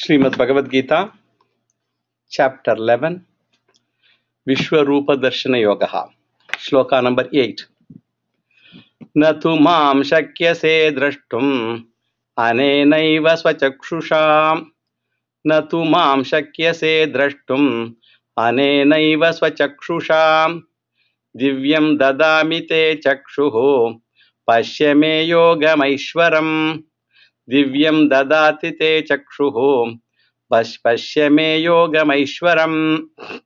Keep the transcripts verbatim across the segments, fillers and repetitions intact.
Srimad Bhagavad Gita, Chapter eleven, Vishwarupa Darshana Yogaha, Shloka number eight. Natu mam shakyase drashtum anenaiva svachakshusha. Natu mam shakyase drashtum anenaiva svachakshusha. Divyam dadami te chakshuho pashyame yogamaishwaram. Divyam dadati te chakshuho pashyame yogamaishwaram.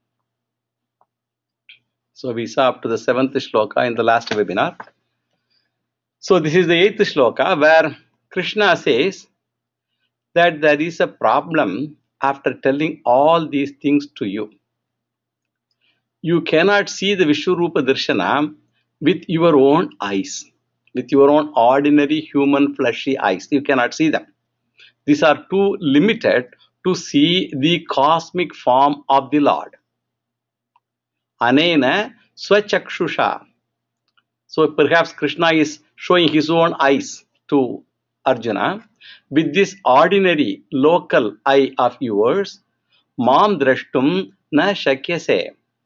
So we saw up to the seventh shloka in the last webinar. So this is the eighth shloka where Krishna says that there is a problem after telling all these things to you. You cannot see the Vishwarupa Darshana with your own eyes, with your own ordinary human fleshy eyes. You cannot see them. These are too limited to see the cosmic form of the Lord. Anena swachakshusha. So perhaps Krishna is showing his own eyes to Arjuna. With this ordinary local eye of yours, mam drashtum na shakyase.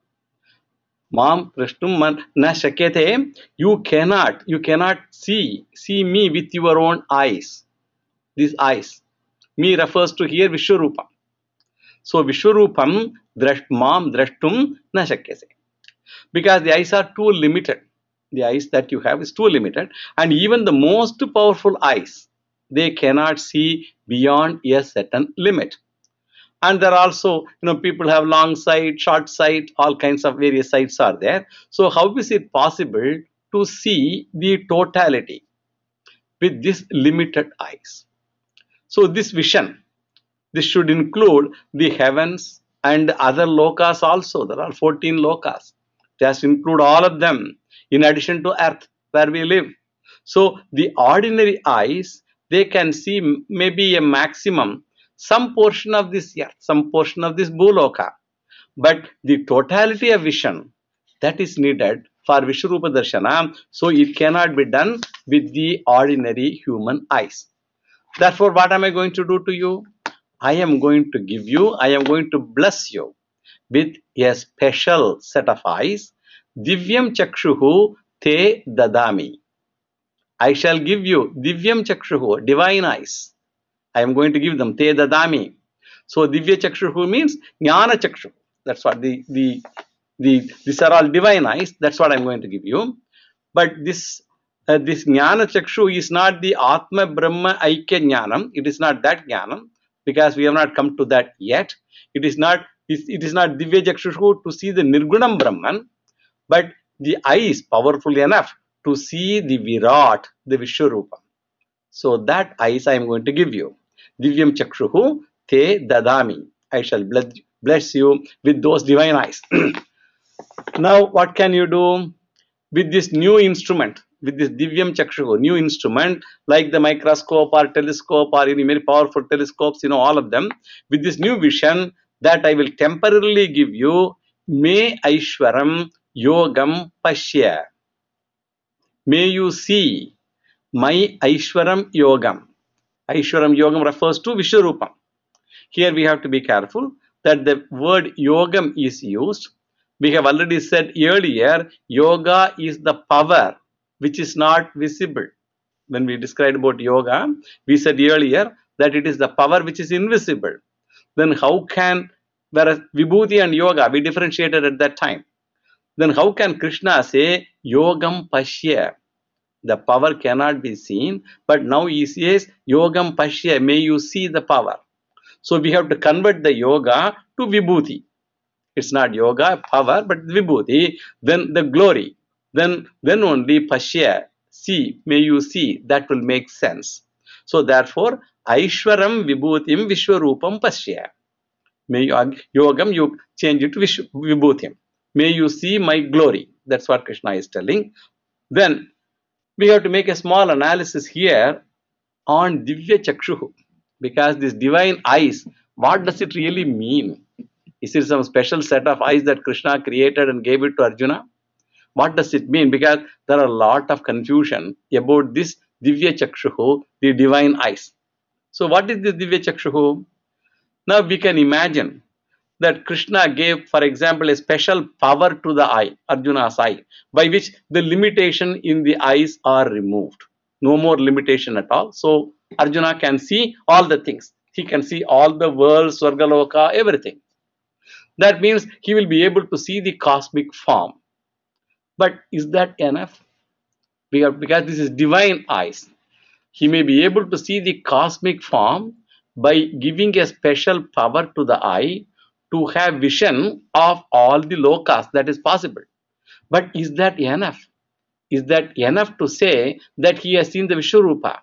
Mam drashtum na shakyate. You cannot, you cannot see, see me with your own eyes. These eyes. Me refers to here Vishwarupa. So Vishwarupam drash, mam drashtum na shakyase. Because the eyes are too limited. The eyes that you have is too limited. And even the most powerful eyes, they cannot see beyond a certain limit. And there are also, you know, people have long sight, short sight, all kinds of various sights are there. So how is it possible to see the totality with these limited eyes? So this vision, this should include the heavens and other lokas also. There are fourteen lokas. It has to include all of them in addition to earth where we live. So the ordinary eyes, they can see maybe a maximum, some portion of this earth, some portion of this bhuloka. But the totality of vision, that is needed for Vishwarupa Darshana. So it cannot be done with the ordinary human eyes. Therefore, what am I going to do to you? I am going to give you, I am going to bless you with a special set of eyes. Divyam chakshuhu te dadami. I shall give you divyam chakshuhu, divine eyes. I am going to give them te dadami. So divya chakshuhu means jnana chakshuhu. That's what the, the, the, these are all divine eyes. That's what I am going to give you. But this, uh, this jnana chakshu is not the Atma Brahma Aikya Jnanam. It is not that Jnanam because we have not come to that yet. It is not It is not Divya Chakshushu to see the Nirgunam Brahman, but the eye is powerful enough to see the Virat, the Vishwarupa. So that eyes I am going to give you. Divyam Chakshuhu te dadami. I shall bless, bless you with those divine eyes. Now what can you do with this new instrument, with this Divyam Chakshuhu, new instrument like the microscope or telescope or any very powerful telescopes, you know, all of them, with this new vision, that I will temporarily give you, me Aishwaram Yogam Pashya. May you see my Aishwaram Yogam. Aishwaram Yogam refers to Vishwarupam. Here we have to be careful that the word Yogam is used. We have already said earlier, Yoga is the power which is not visible. When we described about Yoga, we said earlier that it is the power which is invisible. Then how can, whereas Vibhuti and Yoga, we differentiated at that time. Then how can Krishna say, Yogam Pashya? The power cannot be seen, but now he says, Yogam Pashya, may you see the power. So we have to convert the Yoga to Vibhuti. It's not Yoga, power, but Vibhuti, then the glory. Then, then only Pashya, see, may you see, that will make sense. So therefore, Aishwaram Vibhutim Vishwarupam Pashya. May you, Yogam, you change it to Vibhutim. May you see my glory. That's what Krishna is telling. Then we have to make a small analysis here on Divya Chakshuhu. Because these divine eyes, what does it really mean? Is it some special set of eyes that Krishna created and gave it to Arjuna? What does it mean? Because there are a lot of confusion about this Divya Chakshuhu, the divine eyes. So what is this Divya Chakshuhu? Now we can imagine that Krishna gave, for example, a special power to the eye, Arjuna's eye, by which the limitation in the eyes are removed. No more limitation at all. So Arjuna can see all the things. He can see all the worlds, Swargaloka, everything. That means he will be able to see the cosmic form. But is that enough? Because this is divine eyes. He may be able to see the cosmic form by giving a special power to the eye to have vision of all the lokas. That is possible. But is that enough? Is that enough to say that he has seen the Vishwarupa?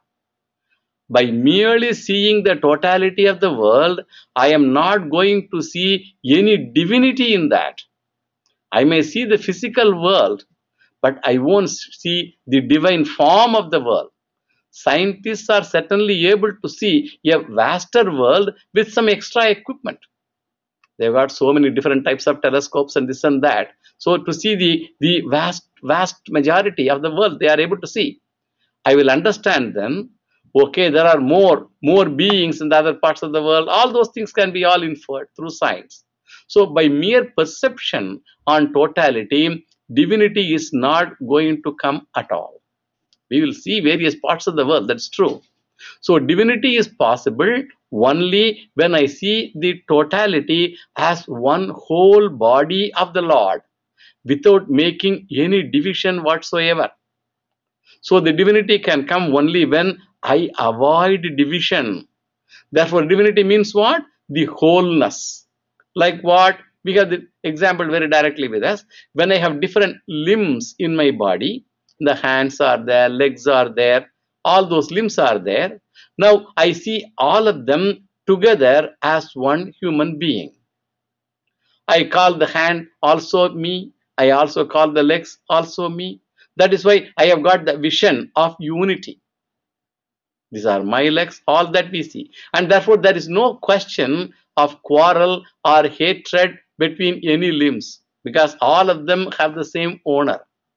By merely seeing the totality of the world, I am not going to see any divinity in that. I may see the physical world, but I won't see the divine form of the world. Scientists are certainly able to see a vaster world with some extra equipment. They've got so many different types of telescopes and this and that. So to see the, the vast, vast majority of the world, they are able to see. I will understand then, okay, there are more, more beings in the other parts of the world. All those things can be all inferred through science. So by mere perception on totality, divinity is not going to come at all. We will see various parts of the world, that's true. So divinity is possible only when I see the totality as one whole body of the Lord without making any division whatsoever. So the divinity can come only when I avoid division. Therefore, divinity means what? The wholeness. Like what? We have the example very directly with us. When I have different limbs in my body, the hands are there, legs are there, all those limbs are there. Now I see all of them together as one human being. I call the hand also me. I also call the legs also me. That is why I have got the vision of unity. These are my legs, all that we see. And therefore there is no question of quarrel or hatred between any limbs, because all of them have the same owner.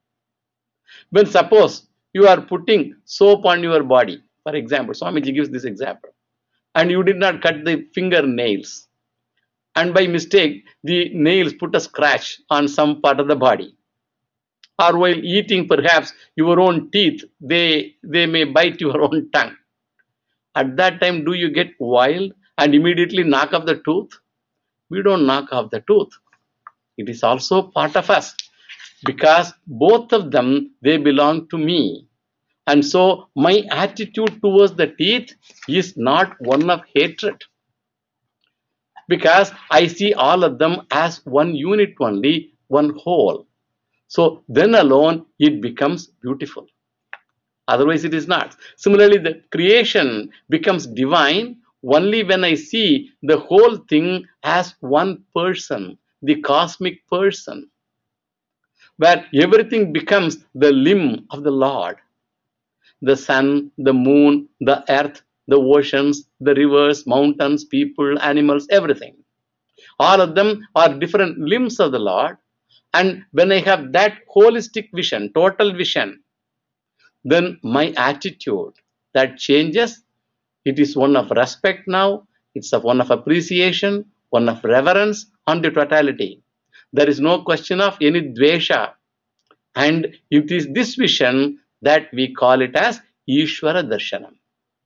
When suppose you are putting soap on your body, for example, Swamiji gives this example, and you did not cut the fingernails, and by mistake the nails put a scratch on some part of the body, or while eating perhaps your own teeth, they, they may bite your own tongue. At that time, do you get wild and immediately knock off the tooth? We don't knock off the tooth. It is also part of us, because both of them, they belong to me. And so my attitude towards the teeth is not one of hatred, because I see all of them as one unit only, one whole. So then alone it becomes beautiful. Otherwise it is not. Similarly, the creation becomes divine only when I see the whole thing as one person, the cosmic person, where everything becomes the limb of the Lord. The sun, the moon, the earth, the oceans, the rivers, mountains, people, animals, everything. All of them are different limbs of the Lord. And when I have that holistic vision, total vision, then my attitude, that changes. It is one of respect now. It's of one of appreciation, one of reverence on the totality. There is no question of any dvesha. And it is this vision that we call it as Ishvara Darshanam.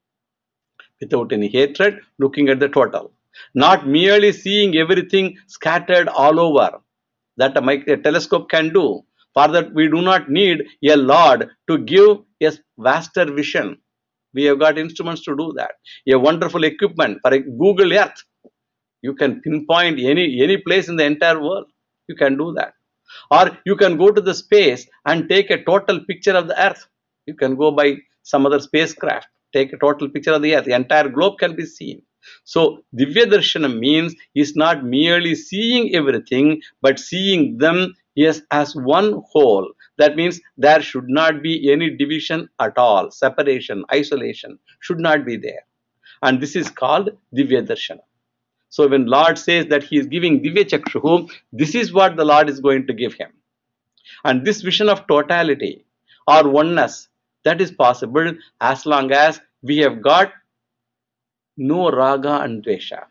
Without any hatred, looking at the total. Not merely seeing everything scattered all over. That a, a telescope can do. For that, we do not need a Lord to give a vaster vision. We have got instruments to do that. A wonderful equipment for a Google Earth. You can pinpoint any, any place in the entire world. You can do that. Or you can go to the space and take a total picture of the Earth. You can go by some other spacecraft, take a total picture of the Earth. The entire globe can be seen. So Divya Darshanam means is not merely seeing everything, but seeing them yes, as one whole. That means there should not be any division at all. Separation, isolation should not be there. And this is called Divya Darshanam. So when Lord says that he is giving Divya Chakshuhu, this is what the Lord is going to give him. And this vision of totality or oneness, that is possible as long as we have got no raga and dvesha.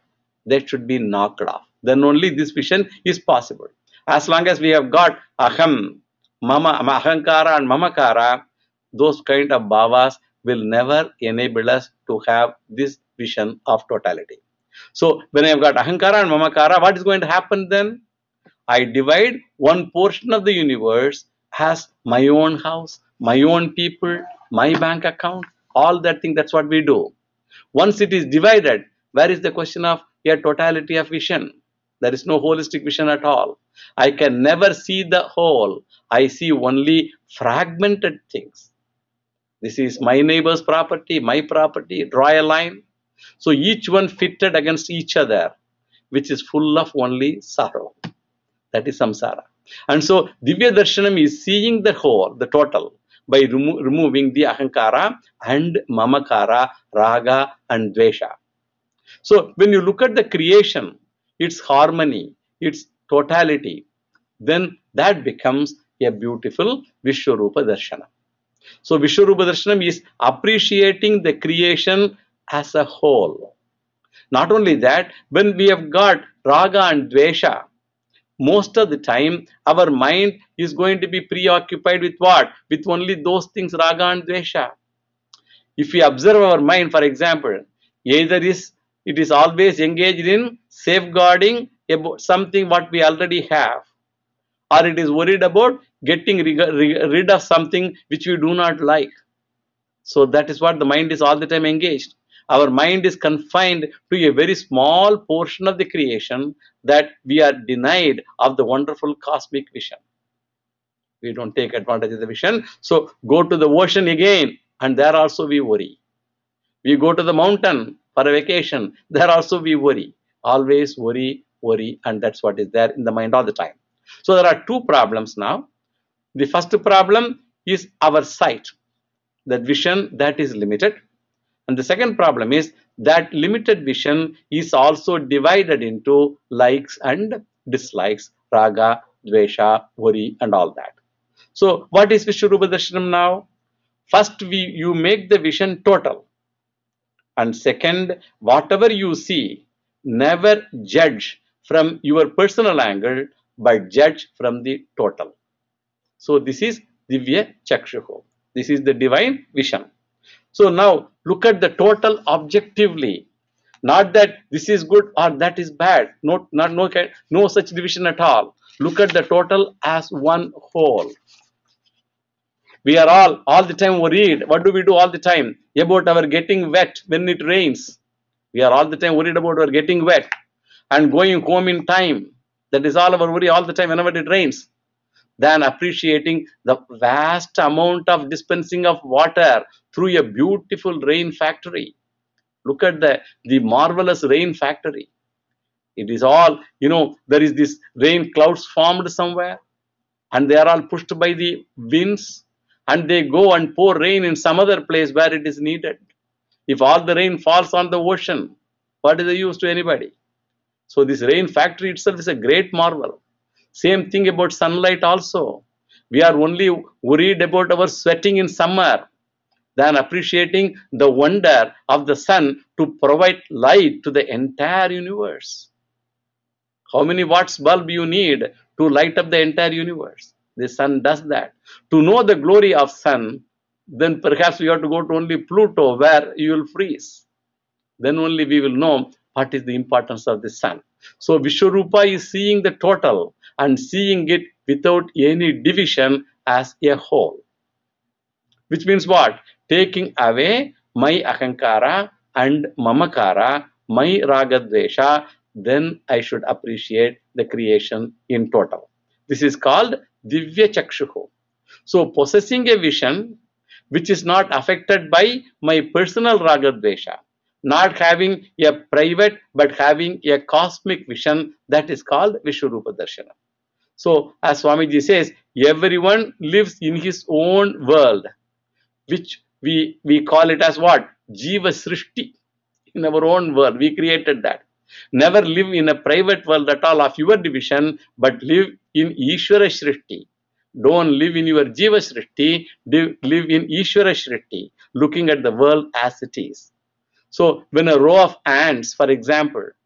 that should be knocked off. Then only this vision is possible. As long as we have got aham, mama, ahankara and mamakara, those kind of bhavas will never enable us to have this vision of totality. So when I have got ahankara and mamakara, what is going to happen then? I divide one portion of the universe as my own house, my own people, my bank account, all that thing. That's what we do. Once it is divided, where is the question of a totality of vision? There is no holistic vision at all. I can never see the whole. I see only fragmented things. This is my neighbor's property, my property, draw a line. So each one fitted against each other, which is full of only sorrow. That is samsara. And so Divya Darshanam is seeing the whole, the total, by remo removing the ahankara and mamakara, raga and dvesha. So when you look at the creation, its harmony, its totality, then that becomes a beautiful Vishwarupa Darshanam. So Vishwarupa Darshanam is appreciating the creation as a whole. Not only that, when we have got raga and dvesha, most of the time our mind is going to be preoccupied with what? With only those things, raga and dvesha. If we observe our mind, for example, either is it is always engaged in safeguarding about something what we already have, or it is worried about getting rid of something which we do not like. So that is what the mind is all the time engaged. Our mind is confined to a very small portion of the creation that we are denied of the wonderful cosmic vision. We don't take advantage of the vision. So go to the ocean again, and there also we worry. We go to the mountain for a vacation, there also we worry. Always worry, worry, and that's what is there in the mind all the time. So there are two problems now. The first problem is our sight, that vision that is limited. And the second problem is that limited vision is also divided into likes and dislikes, raga, dvesha, worry, and all that. So what is Vishwarupa Darshanam now? First, we you make the vision total. And second, whatever you see, never judge from your personal angle, but judge from the total. So this is Divya Chakshuho. This is the divine vision. So now look at the total objectively. Not that this is good or that is bad. No, not, no, no such division at all. Look at the total as one whole. We are all, all the time worried. What do we do all the time? About our getting wet when it rains. We are all the time worried about our getting wet and going home in time. That is all our worry all the time whenever it rains. Than appreciating the vast amount of dispensing of water through a beautiful rain factory. Look at the, the marvelous rain factory. It is all, you know, there is this rain clouds formed somewhere and they are all pushed by the winds and they go and pour rain in some other place where it is needed. If all the rain falls on the ocean, what is the use to anybody? So this rain factory itself is a great marvel. Same thing about sunlight also. We are only worried about our sweating in summer than appreciating the wonder of the sun to provide light to the entire universe. How many watts bulb you need to light up the entire universe? The sun does that. To know the glory of sun, then perhaps we have to go to only Pluto where you will freeze. Then only we will know what is the importance of the sun. So Vishwarupa is seeing the total and seeing it without any division as a whole. Which means what? Taking away my ahankara and mamakara, my ragadvesha, then I should appreciate the creation in total. This is called Divya Chakshuho. So possessing a vision which is not affected by my personal ragadvesha, not having a private but having a cosmic vision, that is called Vishwarupa Darshanam. So as Swamiji says, everyone lives in his own world, which we, we call it as what? Jiva Srishti. In our own world, we created that. Never live in a private world at all of your division, but live in Ishvara Srishti. Don't live in your Jiva Srishti, live in Ishvara Srishti, looking at the world as it is. So when a row of ants, for example,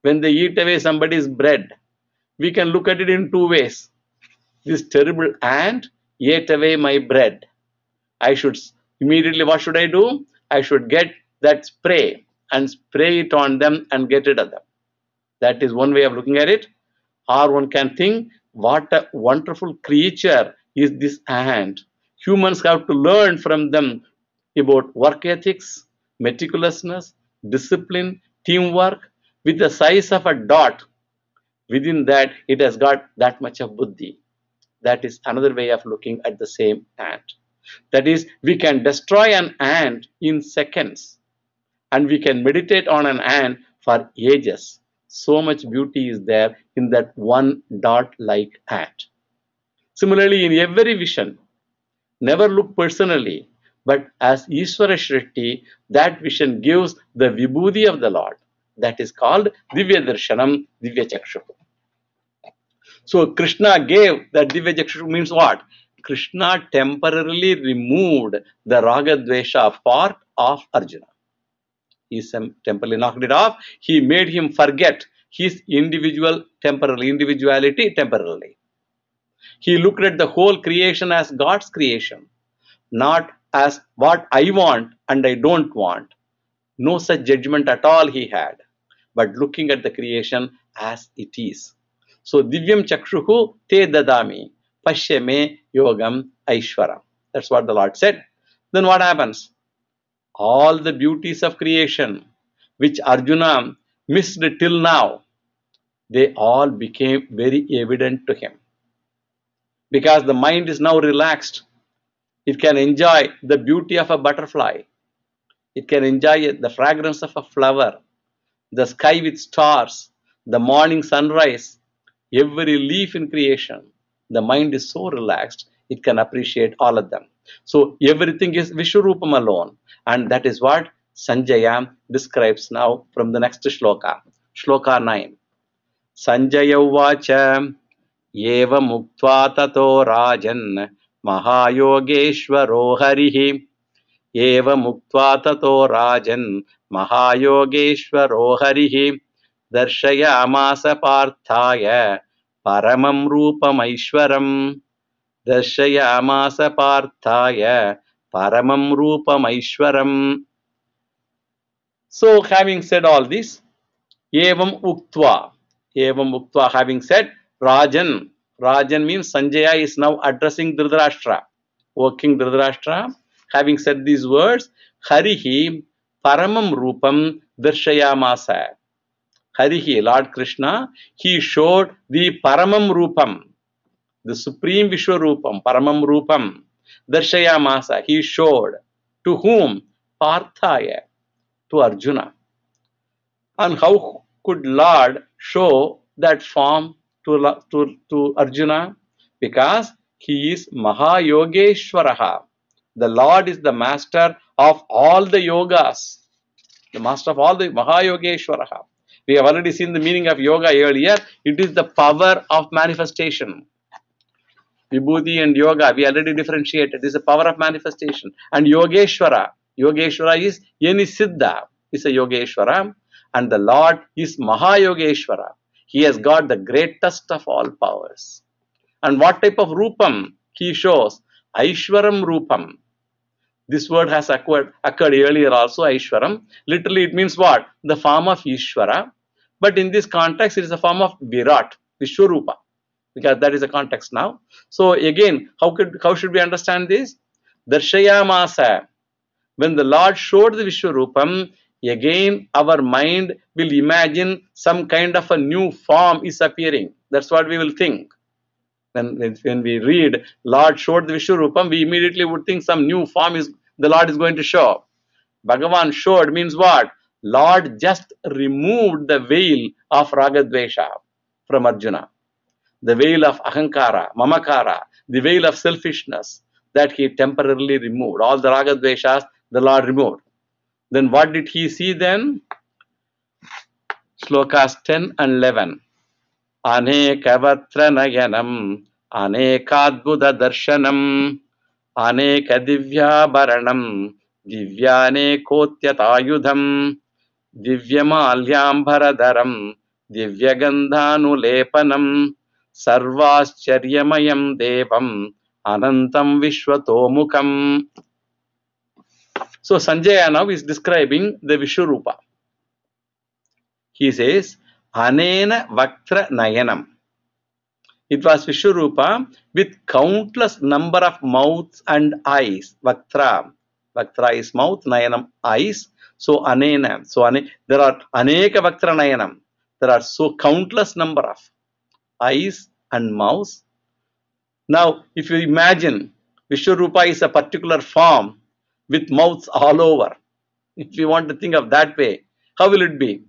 when they eat away somebody's bread, we can look at it in two ways. This terrible ant ate away my bread. I should immediately, what should I do? I should get that spray and spray it on them and get rid of them. That is one way of looking at it. Or one can think, what a wonderful creature is this ant. Humans have to learn from them about work ethics, meticulousness, discipline, teamwork. With the size of a dot, within that it has got that much of buddhi. That is another way of looking at the same ant. That is, we can destroy an ant in seconds, and we can meditate on an ant for ages. So much beauty is there in that one dot-like ant. Similarly, in every vision, never look personally, but as Ishvara Shrishti, that vision gives the vibhuti of the Lord. That is called Divya Darshanam, Divya Chakshu. So Krishna gave that Divya Chakshu means what? Krishna temporarily removed the Raga Dvesha part of Arjuna. He temporarily knocked it off. He made him forget his individual temporarily, individuality temporarily. He looked at the whole creation as God's creation, not as what I want and I don't want. No such judgment at all he had, but looking at the creation as it is. So Divyam Chakshuhu te dadami pashyame yogam aishwaram. That's what the Lord said. Then what happens? All the beauties of creation which Arjuna missed till now, they all became very evident to him. Because the mind is now relaxed. It can enjoy the beauty of a butterfly. It can enjoy the fragrance of a flower, the sky with stars, the morning sunrise, every leaf in creation. The mind is so relaxed, it can appreciate all of them. So everything is Vishwarupam alone. And that is what Sanjaya describes now from the next shloka. Shloka nine. Sanjaya uvacha eva muktva tato rajan mahayogeshwaro harihi eva muktva tato rajan mahayogeshwaro harihi darshayamasa parthaya paramam rupam aishwaram darshayamasa parthaya paramam rupam aishwaram. So having said all this, evam uktva, evam uktva, having said, Rajan, Rajan means Sanjaya is now addressing Dhritarashtra. O King Dhritarashtra, having said these words, Harihi paramam rupam darshayamasa. Harihi, Lord Krishna, he showed the paramam rupam, the supreme Vishwarupam, paramam rupam, darshayamasa, he showed. To whom? Parthaya, to Arjuna. And how could Lord show that form to, to, to Arjuna? Because he is Mahayogeshwaraha. The Lord is the master of all the yogas. The master of all the Mahayogeshwaraha. We have already seen the meaning of yoga earlier. It is the power of manifestation. Vibhuti and yoga, we already differentiated. This is the power of manifestation. And Yogeshwara, Yogeshwara is any Siddha, is a Yogeshwara. And the Lord is Mahayogeshwara. He has got the greatest of all powers. And what type of Rupam he shows? Aishwaram Rupam. This word has occurred, occurred earlier also, Aishwaram. Literally it means what? The form of Ishvara. But in this context it is a form of Virat, Vishwarupa. Because that is the context now. So again, how could how should we understand this? Darshayamasa. When the Lord showed the Vishwarupam, again our mind will imagine some kind of a new form is appearing. That's what we will think. When, when we read Lord showed the Vishwarupam, we immediately would think some new form is the Lord is going to show. Bhagavan showed means what? Lord just removed the veil of Ragadvesha from Arjuna. The veil of Ahankara, Mamakara, the veil of selfishness that he temporarily removed. All the Ragadveshas the Lord removed. Then what did he see then? Slokas ten and eleven. Anekavatra nayanam, anekadbhuta darshanam, anekadivyabaranam, divyanekotyatāyudham, divyamalyambharadaram, Divyagandhanulepanam Sarvascharyamayam Devam Anantam Vishwatomukam. So Sanjaya now is describing the Vishwarupa. He says, Anena Vaktra Nayanam. It was Vishwarupa with countless number of mouths and eyes. Vaktra. Vaktra is mouth, Nayanam eyes. So Anena. So ane, there are Aneka Vaktra Nayanam. There are so countless number of eyes and mouths. Now, if you imagine Vishwarupa is a particular form with mouths all over. If you want to think of that way, how will it be?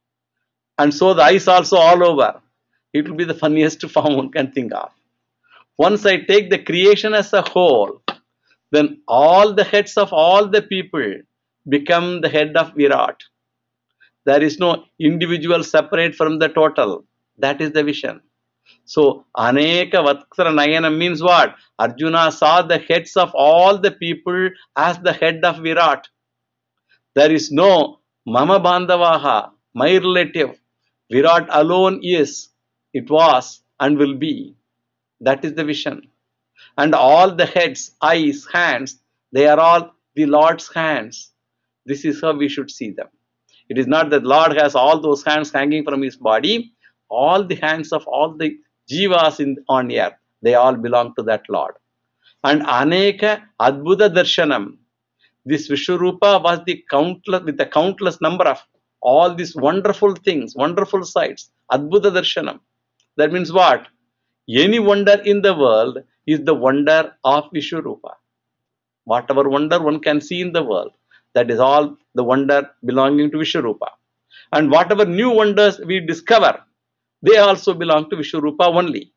And so the eyes also all over. It will be the funniest form one can think of. Once I take the creation as a whole, then all the heads of all the people become the head of Virat. There is no individual separate from the total. That is the vision. So, Aneka Vaktra Nayana means what? Arjuna saw the heads of all the people as the head of Virat. There is no Mama Bandavaha, my relative. Virat alone is, it was, and will be. That is the vision. And all the heads, eyes, hands, they are all the Lord's hands. This is how we should see them. It is not that Lord has all those hands hanging from his body. All the hands of all the jivas in, on earth, they all belong to that Lord. And Aneka Adbhuta Darshanam. This Vishwarupa was the countless, with the countless number of all these wonderful things, wonderful sights. Adbhuta Darshanam. That means what? Any wonder in the world is the wonder of Vishwarupa. Whatever wonder one can see in the world, that is all the wonder belonging to Vishwarupa. And whatever new wonders we discover, they also belong to Vishwarupa only.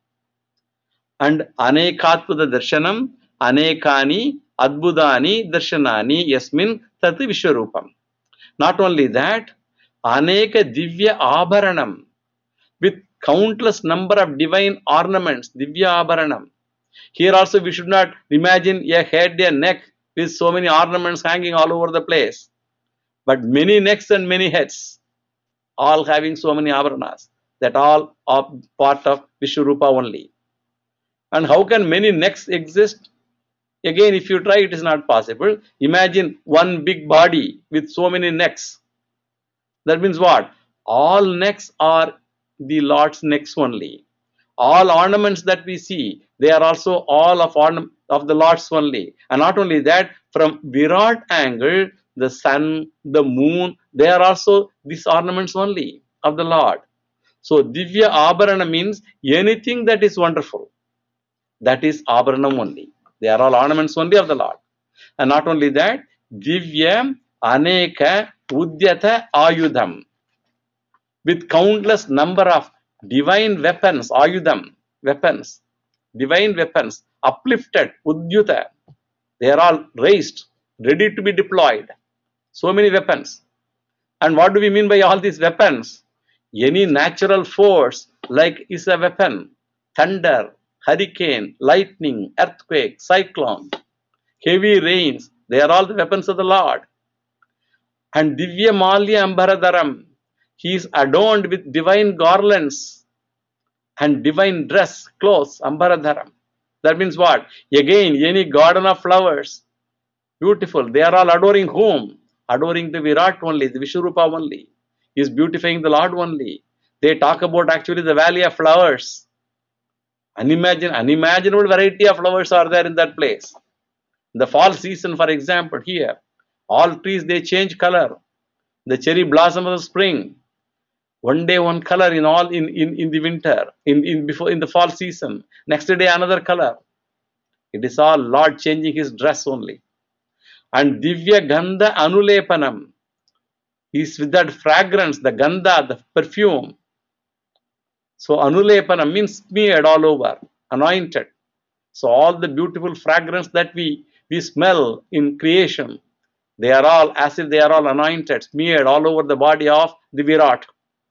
And Anekatputa Darshanam, Anekani, Adbudani, Darshanani, Yasmin, Tat Vishwarupam. Not only that, Aneka Divya Abharanam, with countless number of divine ornaments, Divya Abharanam. Here also we should not imagine a head, a neck with so many ornaments hanging all over the place. But many necks and many heads, all having so many abharanas, that all are part of Vishwarupa only. And how can many necks exist? Again, if you try, it is not possible. Imagine one big body with so many necks. That means what? All necks are the Lord's necks only. All ornaments that we see, they are also all of, ornament, of the Lord's only. And not only that, from Virat angle, the sun, the moon, they are also these ornaments only of the Lord. So, Divya Abharana means anything that is wonderful. That is Abharanam only. They are all ornaments only of the Lord. And not only that, Divya Aneka Udyata Ayudham. With countless number of divine weapons, Ayudham, weapons, divine weapons, uplifted, Udyuta. They are all raised, ready to be deployed. So many weapons. And what do we mean by all these weapons? Any natural force like is a weapon. Thunder, hurricane, lightning, earthquake, cyclone, heavy rains, they are all the weapons of the Lord. And Divya Malya Ambaradaram, he is adorned with divine garlands and divine dress, clothes, Ambaradaram. That means what? Again, any garden of flowers, beautiful. They are all adoring whom? Adoring the Virat only, the Vishwarupa only. He is beautifying the Lord only. They talk about actually the valley of flowers. Unimagin unimaginable variety of flowers are there in that place. In the fall season, for example, here, all trees, they change color. The cherry blossom of the spring. One day one color in all in, in, in the winter, in, in before in the fall season. Next day another color. It is all Lord changing his dress only. And Divya Gandha Anulepanam. He is with that fragrance, the Gandha, the perfume. So Anulepanam means smeared all over, anointed. So all the beautiful fragrance that we, we smell in creation, they are all as if they are all anointed, smeared all over the body of the Virat.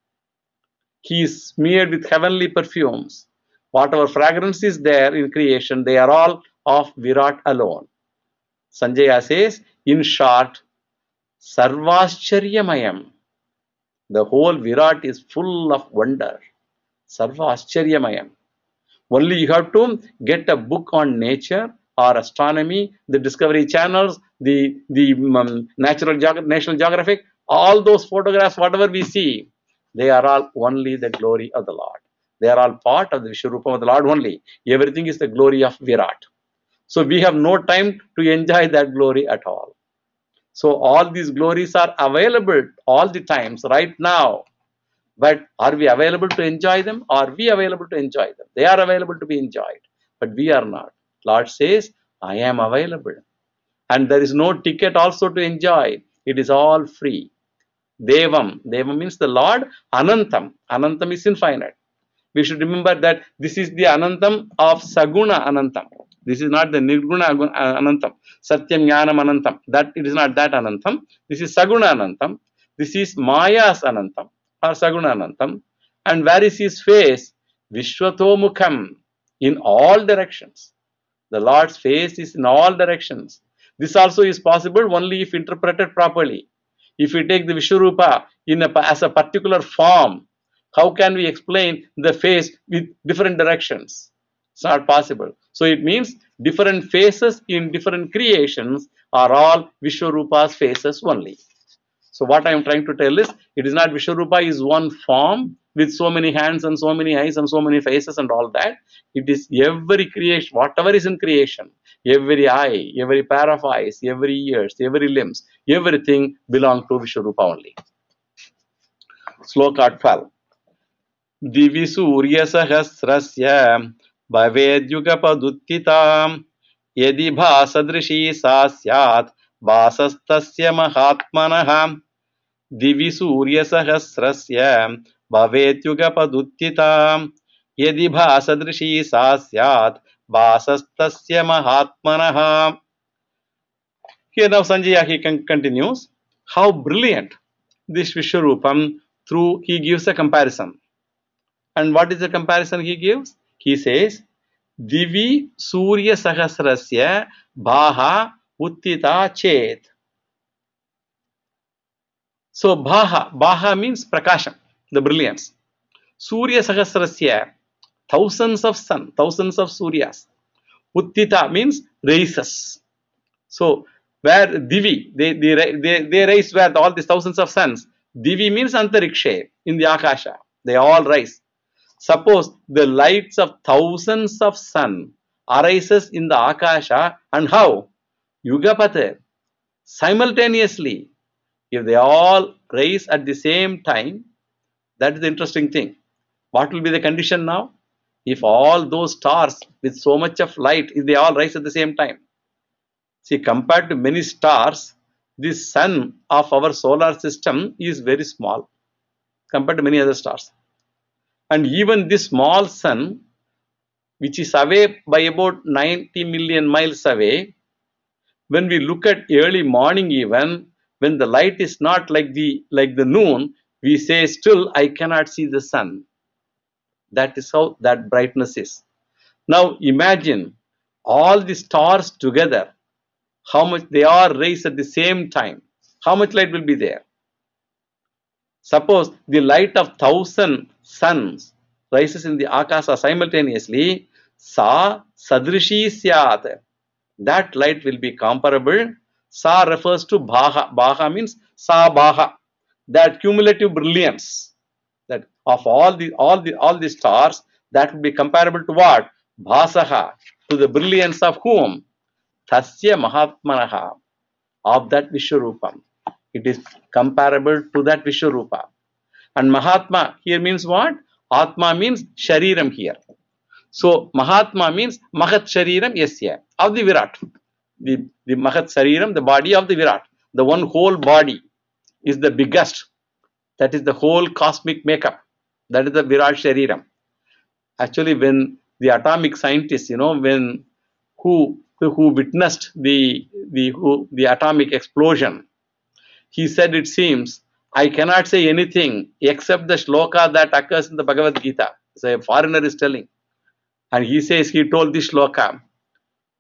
He is smeared with heavenly perfumes. Whatever fragrance is there in creation, they are all of Virat alone. Sanjaya says, in short, Sarvascharyamayam. The whole Virat is full of wonder. Sarva Ascharyamayam. Only you have to get a book on nature or astronomy, the Discovery channels, the, the um, Natural Geog National Geographic, all those photographs, whatever we see, they are all only the glory of the Lord. They are all part of the Vishwarupam of the Lord only. Everything is the glory of Virat. So we have no time to enjoy that glory at all. So all these glories are available all the times right now. But are we available to enjoy them? Are we available to enjoy them? They are available to be enjoyed, but we are not. Lord says, I am available. And there is no ticket also to enjoy. It is all free. Devam. Devam means the Lord. Anantam. Anantam is infinite. We should remember that this is the Anantam of Saguna Anantam. This is not the Nirguna Anantam. Satyam Jnanam Anantam. That it is not that Anantam. This is Saguna Anantam. This is Maya's Anantam or Saguna Anantam. And where is his face? Vishwatomukham. In all directions. The Lord's face is in all directions. This also is possible only if interpreted properly. If we take the Vishwarupa in a, as a particular form, how can we explain the face with different directions? It's not possible. So it means different faces in different creations are all Vishwarupa's faces only. So what I am trying to tell is, it is not Vishwarupa is one form with so many hands and so many eyes and so many faces and all that. It is every creation, whatever is in creation, every eye, every pair of eyes, every ears, every limbs, everything belong to Vishwarupa only. Sloka twelve. Divi Surya Sahasrasya Bhavedyugapadutthitam Yadi Bhasadrishi Sasyat Vasastasya Mahatmanah. Divi Surya Sahasrasya Bhavedyugapadutthitam Yadi Bhasadrishi Sasyat Vasastasya Mahatmanah. Here now Sanjaya he continues. How brilliant this Vishwarupam, through he gives a comparison. And what is the comparison he gives? He says, Divi Surya Sahasrasya Bhaha Uttita Chet. So Bhaha, Bhaha means Prakasham, the brilliance. Surya Sahasrasya, thousands of sun, thousands of Suryas. Uttita means raises. So where Divi, they, they, they, they rise where all these thousands of suns. Divi means Antarikshe, in the Akasha. They all rise. Suppose the lights of thousands of sun arises in the Akasha, and how? Yugapate, simultaneously. If they all rise at the same time, that is the interesting thing. What will be the condition now? If all those stars with so much of light, if they all rise at the same time. See, compared to many stars, the sun of our solar system is very small compared to many other stars. And even this small sun, which is away by about ninety million miles away, when we look at early morning even, when the light is not like the, like the noon, we say still I cannot see the sun. That is how that brightness is. Now imagine all the stars together, how much they are raised at the same time. How much light will be there? Suppose the light of thousand suns rises in the Akasa simultaneously, Sa Sadrishi Syat. That light will be comparable. Sa refers to Bhaha. Bhaha means Sa Bhaha. That cumulative brilliance that of all the all the all the stars, that will be comparable to what? Bhasaha. To the brilliance of whom? Tasya Mahatmanaha. Of that Vishwarupam. It is comparable to that Vishwarupa. And Mahatma here means what? Atma means Shariram here. So Mahatma means Mahat Shariram Yasya, of the Virat. The, the Mahat Shariram, the body of the Virat. The one whole body is the biggest. That is the whole cosmic makeup. That is the Virat Shariram. Actually, when the atomic scientists, you know, when who who witnessed the the who, the atomic explosion, he said, it seems I cannot say anything except the shloka that occurs in the Bhagavad Gita. So a foreigner is telling. And he says, he told this shloka,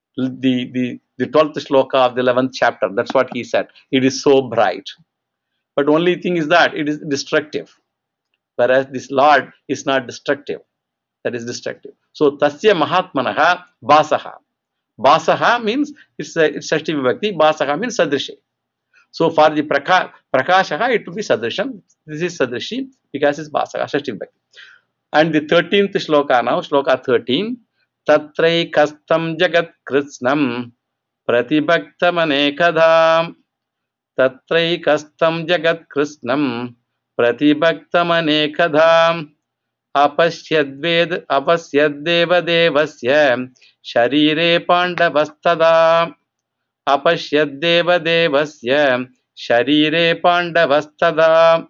the, the, the twelfth shloka of the eleventh chapter. That's what he said. It is so bright. But only thing is that it is destructive. Whereas this Lord is not destructive. That is destructive. So tasya mahatmanaha basaha. Basaha means it's a it's Shashti Vibhakti. Basaha means sadrishi. So for the praka, prakashaha it will be sadrisham. This is sadrishi because it's basaha Shashti Vibhakti. And the thirteenth shloka now, shloka thirteen. Tatrai kastam jagat krishnam pratibhaktam anekadham. Tatrai kastam jagat krishnam pratibhaktam anekadham. Apashyadved apasyadeva devasya sharire pandavastada. Apashyadeva devasya sharire pandavastada.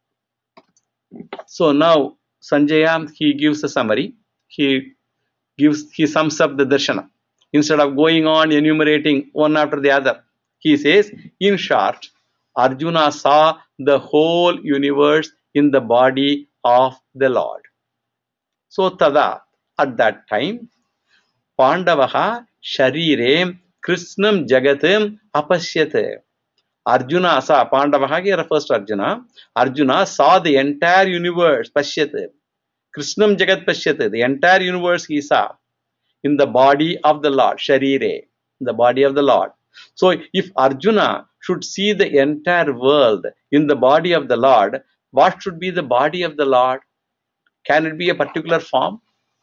So now Sanjaya, he gives a summary. He gives he sums up the darshana. Instead of going on enumerating one after the other, he says, in short, Arjuna saw the whole universe in the body of the Lord. So tada, at that time, Pandavaha sharire krishnam jagatam apashyate. Arjuna saw, Pandavaha here refers to Arjuna. Arjuna saw the entire universe, pashyate. Krishnam jagat pashyate, the entire universe he saw in the body of the Lord, sharire, the body of the Lord. So if Arjuna should see the entire world in the body of the Lord, what should be the body of the Lord? Can it be a particular form?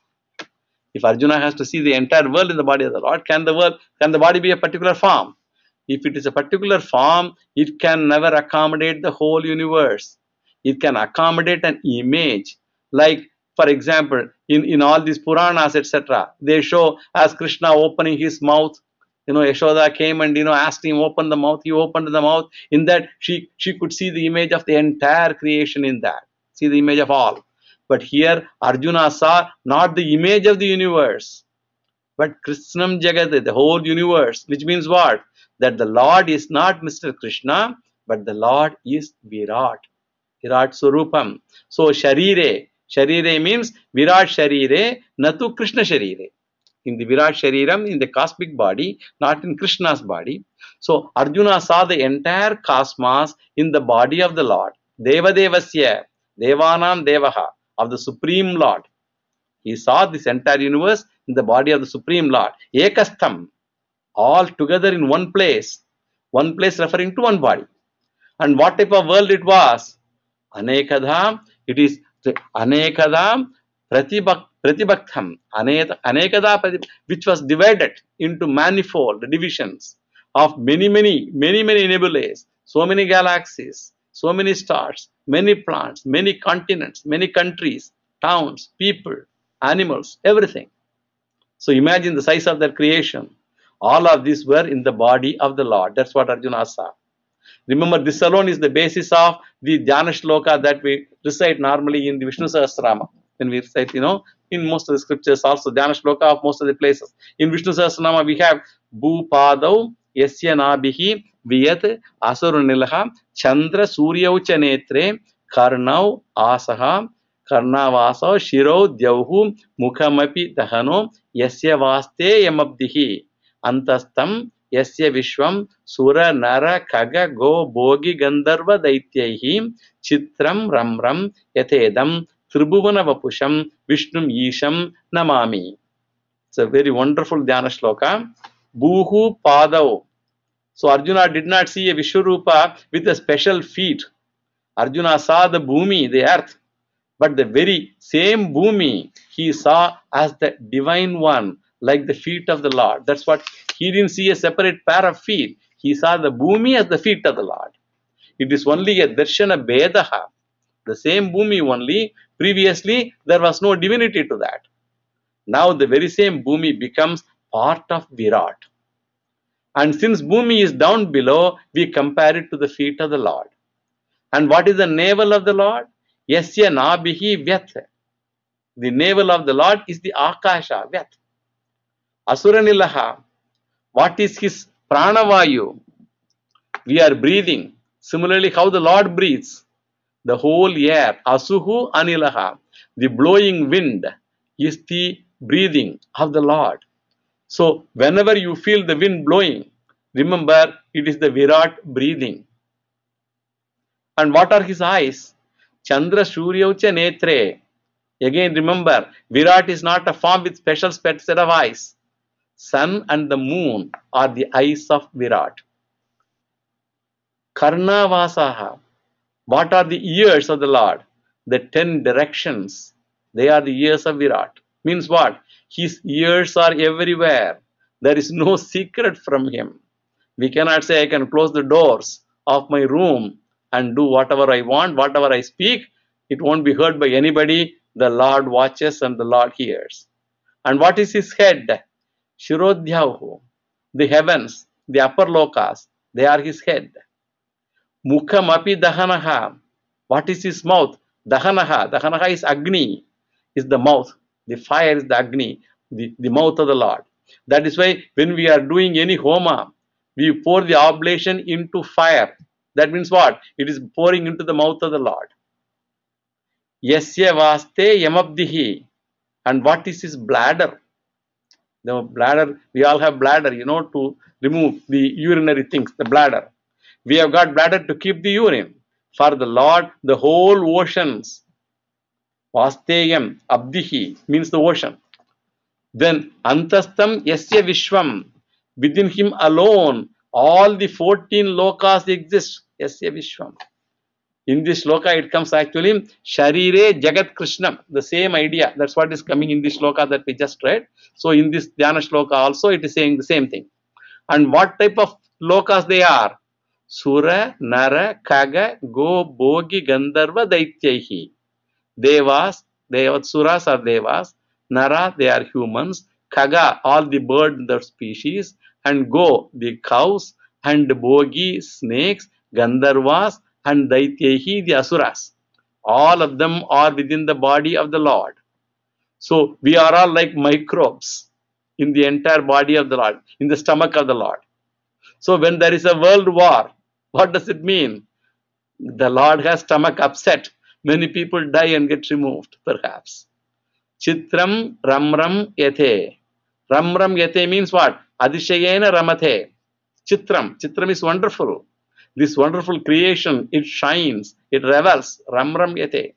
If Arjuna has to see the entire world in the body of the Lord, can the world, can the body be a particular form? If it is a particular form, it can never accommodate the whole universe. It can accommodate an image. Like, for example, in, in all these Puranas, et cetera, they show as Krishna opening his mouth. You know, Yashoda came and, you know, asked him, open the mouth. He opened the mouth. In that, she, she could see the image of the entire creation in that. See the image of all. But here, Arjuna saw not the image of the universe, but Krishnam Jagat, the whole universe, which means what? That the Lord is not Mister Krishna, but the Lord is Virat, Virat Surupam. So, Sharire, Sharire means Virat Sharire, Natu Krishna Sharire. In the Virat Shariram, in the cosmic body, not in Krishna's body. So, Arjuna saw the entire cosmos in the body of the Lord. Deva Devasya, Devanam Devaha, of the Supreme Lord. He saw this entire universe in the body of the Supreme Lord. Ekastham, all together in one place. One place referring to one body. And what type of world it was? Anekadham, it is Anekadham Pratibhaktam. Anekada, which was divided into manifold divisions of many, many, many, many nebulae, so many galaxies, so many stars, many plants, many continents, many countries, towns, people, animals, everything. So imagine the size of that creation. All of these were in the body of the Lord. That's what Arjuna saw. Remember, this alone is the basis of the Dhyana Shloka that we recite normally in the Vishnu Sahasranama. When we recite, you know, in most of the scriptures also, Dhyana Shloka of most of the places. In Vishnu Sahasranama, we have Bhupadav Yasya Nabihi Viyat Asurunilaha Chandra Suryaucha Netre Karnau Asaha Karnavasa Shiro Dyauhu Mukhamapi Dahano Yasya Vaste Yamabdihi Antastam Yasya Vishwam Sura Nara Kaga Go Bogi Gandharva Daityaihi Chitram Ramram Yatedam Tribhuvana Vapusham Vishnum Yisham Namami. It's a very wonderful Dhyana Shloka. Bhuhu Padav. So Arjuna did not see a Vishwarupa with a special feet. Arjuna saw the Bhumi, the earth. But the very same Bhumi he saw as the divine one, like the feet of the Lord. That's what, he didn't see a separate pair of feet. He saw the Bhumi as the feet of the Lord. It is only a Darshana Bedaha. The same Bhumi only. Previously, there was no divinity to that. Now the very same Bhumi becomes part of Virat. And since Bhumi is down below, we compare it to the feet of the Lord. And what is the navel of the Lord? Yasya Nabihi Vyat. The navel of the Lord is the Akasha, Vyat. Asuranilaha. What is his Pranavayu? We are breathing. Similarly, how the Lord breathes. The whole air, Asuhu Anilaha, the blowing wind is the breathing of the Lord. So, whenever you feel the wind blowing, remember it is the Virat breathing. And what are his eyes? Chandra Suryaucha Netre. Again remember, Virat is not a form with special set of eyes. Sun and the moon are the eyes of Virat. Karnavasaha. What are the ears of the Lord? The ten directions. They are the ears of Virat. Means what? His ears are everywhere. There is no secret from him. We cannot say I can close the doors of my room and do whatever I want, whatever I speak. It won't be heard by anybody. The Lord watches and the Lord hears. And what is his head? Shirodhyahu. The heavens, the upper lokas, they are his head. Mukham api dahanaha. What is his mouth? Dahanaha. Dahanaha is Agni, is the mouth. The fire is the Agni, the, the mouth of the Lord. That is why when we are doing any homa, we pour the oblation into fire. That means what? It is pouring into the mouth of the Lord. Yasya vaste yamabdihi. And what is his bladder? The bladder, we all have bladder, you know, to remove the urinary things, the bladder. We have got bladder to keep the urine. For the Lord, the whole oceans, Vasteyam, Abdihi, means the ocean. Then, Antastam Yasya Vishwam, within him alone, all the fourteen lokas exist. Yasya Vishwam. In this shloka, it comes actually, Sharire Jagat Krishnam, the same idea. That's what is coming in this shloka that we just read. So, in this Dhyana shloka also, it is saying the same thing. And what type of lokas they are? Sura, Nara, Kaga, Go, Bogi, Gandharva, Daityahi. Devas, Devasuras are Devas. Nara, they are humans. Kaga, all the bird the species. And Go, the cows. And Bogi, snakes. Gandharvas and Daityahi, the Asuras. All of them are within the body of the Lord. So, we are all like microbes in the entire body of the Lord, in the stomach of the Lord. So, when there is a world war, what does it mean? The Lord has stomach upset. Many people die and get removed, perhaps. Chitram Ramram Yathe. Ramram Yathe means what? Adishayena Ramathe. Chitram. Chitram is wonderful. This wonderful creation, it shines, it revels. Ramram Yathe.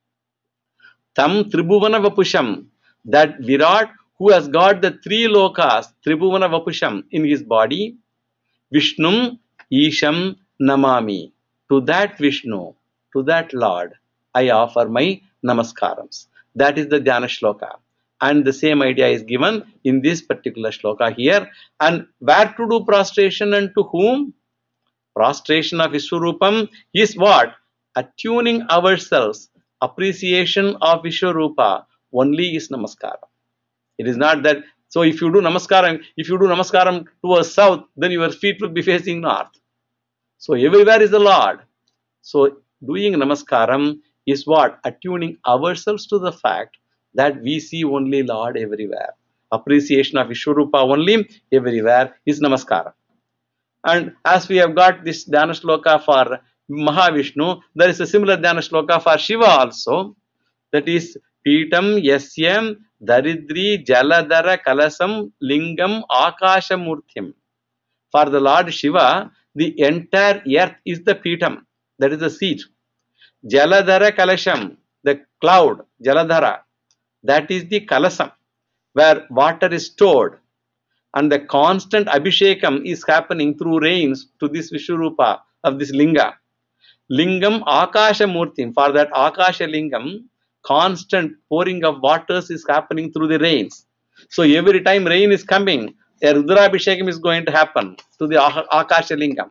Tam Tribhuvana Vapusham. That Virat, who has got the three lokas, Tribhuvana Vapusham, in his body, Vishnum Isham Namami. To that Vishnu, to that Lord, I offer my namaskarams. That is the Dhyana shloka. And the same idea is given in this particular shloka here. And where to do prostration and to whom? Prostration of Vishwarupam is what? Attuning ourselves. Appreciation of Vishwarupa only is namaskaram. It is not that, so if you do namaskaram, if you do namaskaram towards south, then your feet will be facing north. So everywhere is the Lord. So doing namaskaram is what? Attuning ourselves to the fact that we see only Lord everywhere. Appreciation of Vishwarupa only everywhere is namaskaram. And as we have got this Dhyana shloka for Mahavishnu, there is a similar Dhyana shloka for Shiva also. That is Pitam Yasyam Daridri Jaladhara Kalasam Lingam Akashamurthim. For the Lord Shiva, the entire earth is the Pitam, that is the seat. Jaladhara Kalasham, the cloud, Jaladhara, that is the Kalasam, where water is stored. And the constant Abhishekam is happening through rains to this Vishwarupa of this Linga. Lingam Akasha Murtim, for that Akasha Lingam, constant pouring of waters is happening through the rains. So every time rain is coming, a Rudrabhishekam is going to happen to the Akasha Lingam.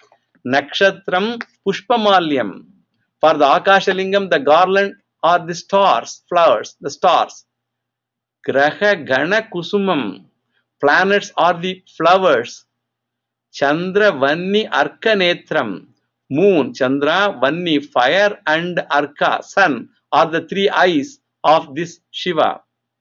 Nakshatram Pushpamalyam, for the Akasha Lingam, the garland are the stars, flowers, the stars. Graha Gana Kusumam, planets are the flowers. Chandra Vanni Arka Netram, moon, Chandra, Vanni, fire, and Arka, sun, are the three eyes of this Shiva.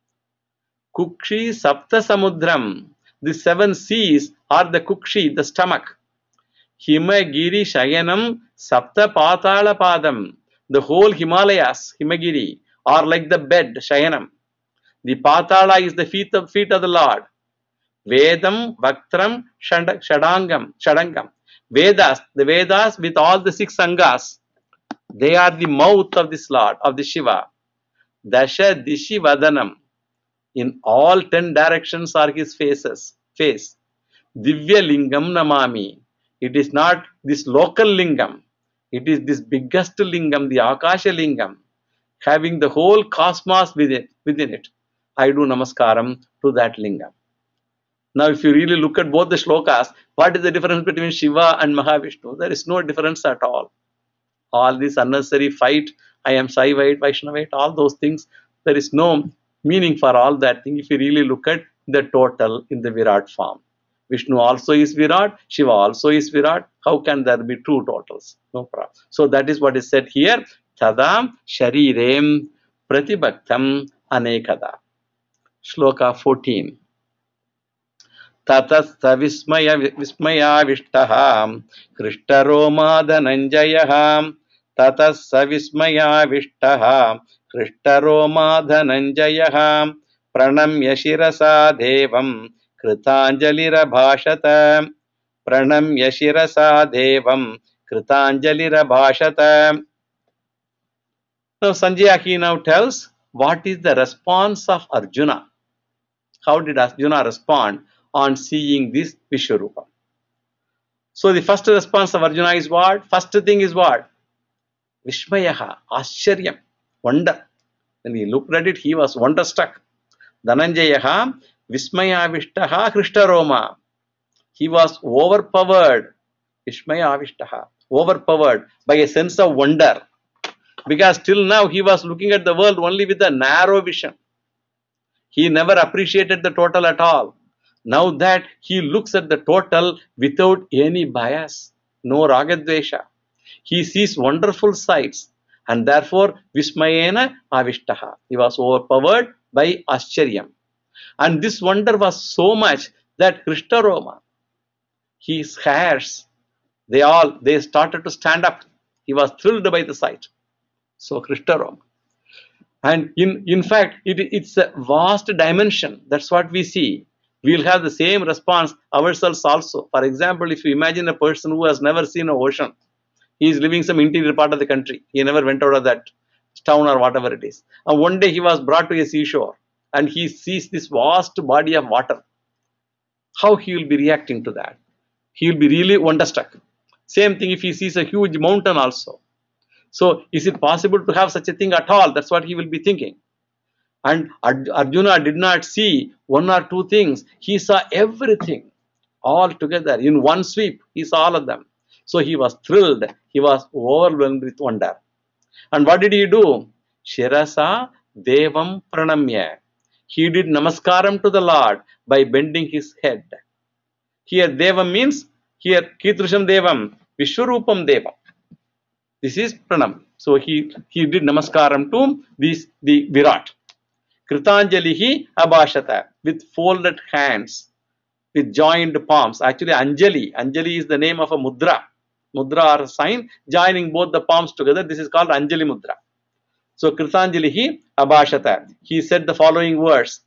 Kukshi Sapta Samudram, the seven seas are the Kukshi, the stomach. Himagiri Shayanam Sapta Patala Padam, the whole Himalayas, Himagiri, are like the bed, Shayanam. The Patala is the feet of, feet of the Lord. Vedam, Vaktram, Shadangam, Shadangam. Vedas, the Vedas with all the six Sangas. They are the mouth of this Lord, of the Shiva. Dasha Dishi Vadanam. In all ten directions are his faces, face. Divya Lingam Namami. It is not this local lingam. It is this biggest lingam, the Akasha lingam, having the whole cosmos within, within it. I do namaskaram to that lingam. Now, if you really look at both the shlokas, what is the difference between Shiva and Mahavishnu? There is no difference at all. All this unnecessary fight, I am Saivite, Vaishnavite, all those things, there is no meaning for all that thing if you really look at the total in the Virat form. Vishnu also is Virat, Shiva also is Virat. How can there be two totals? No problem. So that is what is said here. Tadam Sharirem Pratibhaktam Anekada. Shloka fourteen. Tatastha Vismaya Vismayavishtaham Krishtaro Dhananjayaham Tatastha Vismayavishtaham Krishtaro Dhananjayaham Pranamya Shirasa Devam Kritanjalirabhashata Pranamya Shirasa Devam Kritanjalirabhashata. Now Sanjaya he now tells what is the response of Arjuna. How did Arjuna respond on seeing this Vishwarupa? So the first response of Arjuna is what? First thing is what? Vishmayaha, Ascharyam, wonder. When he looked at it, he was wonderstruck. Dhananjayaha, Vismayavishtaha, Krishtaroma. He was overpowered. Vismayavishtaha, overpowered by a sense of wonder. Because till now he was looking at the world only with a narrow vision. He never appreciated the total at all. Now that he looks at the total without any bias, no ragadvesha, he sees wonderful sights, and therefore Vismayena Avishtaha. He was overpowered by Ascharyam. And this wonder was so much that Krishtaroma, his hairs, they all they started to stand up. He was thrilled by the sight. So Krishtaroma. And in, in fact, it, it's a vast dimension. That's what we see. We'll have the same response ourselves also. For example, if you imagine a person who has never seen an ocean, he is living some interior part of the country. He never went out of that town or whatever it is. And one day he was brought to a seashore and he sees this vast body of water. How he will be reacting to that? He will be really wonderstruck. Same thing if he sees a huge mountain also. So, is it possible to have such a thing at all? That's what he will be thinking. And Arjuna did not see one or two things. He saw everything all together in one sweep. He saw all of them. So, he was thrilled. He was overwhelmed with wonder. And what did he do? Shirasa Devam Pranamya. He did namaskaram to the Lord by bending his head. Here Devam means, here Kidrusham Devam, Vishwarupam Devam. This is Pranam. So he, he did namaskaram to this, the Virat. Kritanjalihi Abhashata, with folded hands, with joined palms. Actually, Anjali. Anjali is the name of a mudra. Mudra or a sign joining both the palms together. This is called Anjali Mudra. So Kritanjalihi Abhashata. He said the following words.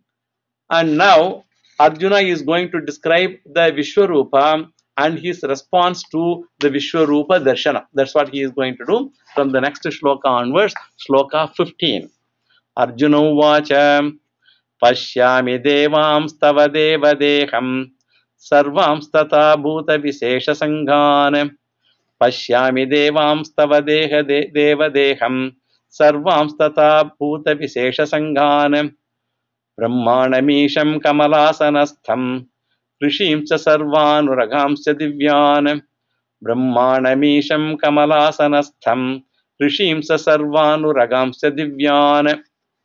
And now Arjuna is going to describe the Vishwarupa and his response to the Vishwarupa Darshana. That's what he is going to do from the next shloka onwards. Shloka fifteen. Arjuna Vacha Pashyami Devams Tava Deva Deham Sarvams Tata Bhuta Vishesha Sanghan Pashyami Devams Tava Deha Deva Deham Sarvams Tata Bhuta Vishesha Sanghan Brahmanamisham Kamalasanastham Rishim cha sarvanuraghamsya divyan Brahmanamisham kamalasanastham Rishim cha sarvanuraghamsya divyan.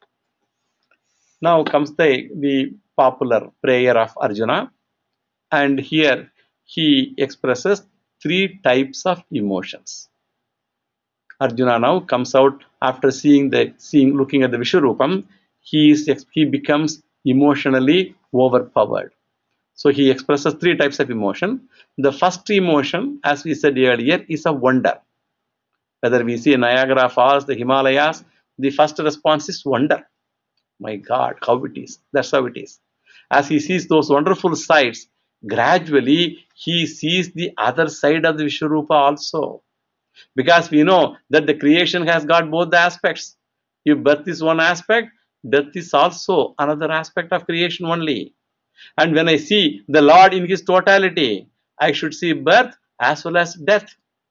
Now comes the, the popular prayer of Arjuna, and here he expresses three types of emotions. Arjuna now comes out after seeing the seeing looking at the Vishwarupam, he is he becomes emotionally overpowered. So he expresses three types of emotion. The first emotion, as we said earlier, is a wonder. Whether we see Niagara Falls, the Himalayas, the first response is wonder. My God, how it is. That's how it is. As he sees those wonderful sights, gradually he sees the other side of the Vishwarupa also. Because we know that the creation has got both the aspects. If birth is one aspect, death is also another aspect of creation only. And when I see the Lord in his totality, I should see birth as well as death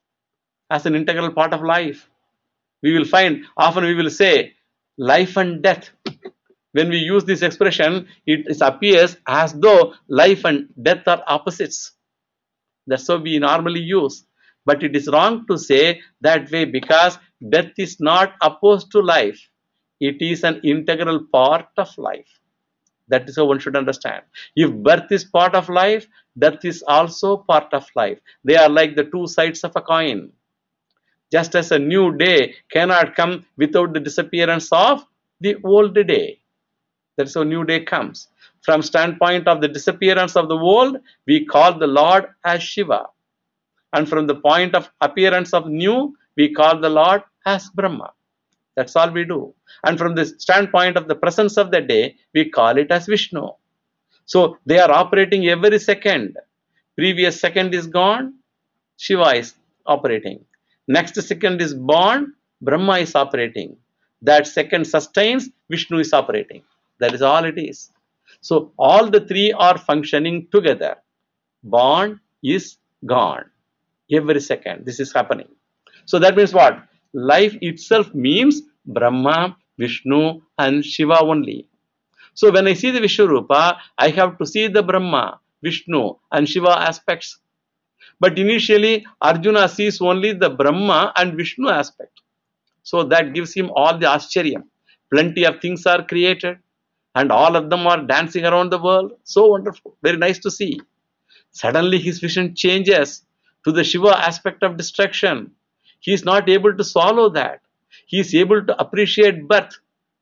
as an integral part of life. We will find, often we will say, life and death. When we use this expression, it appears as though life and death are opposites. That's how we normally use. But it is wrong to say that way, because death is not opposed to life. It is an integral part of life. That is how one should understand. If birth is part of life, death is also part of life. They are like the two sides of a coin. Just as a new day cannot come without the disappearance of the old day. That's how new day comes. From standpoint of the disappearance of the old, we call the Lord as Shiva. And from the point of appearance of new, we call the Lord as Brahma. That's all we do. And from the standpoint of the presence of the day, we call it as Vishnu. So they are operating every second. Previous second is gone, Shiva is operating. Next second is born, Brahma is operating. That second sustains, Vishnu is operating. That is all it is. So all the three are functioning together. Born is gone. Every second this is happening. So that means what? Life itself means Brahma, Vishnu and Shiva only. So when I see the Vishwarupa, I have to see the Brahma, Vishnu and Shiva aspects. But initially Arjuna sees only the Brahma and Vishnu aspect. So that gives him all the Ascharya. Plenty of things are created and all of them are dancing around the world. So wonderful, very nice to see. Suddenly his vision changes to the Shiva aspect of destruction. He is not able to swallow that. He is able to appreciate birth,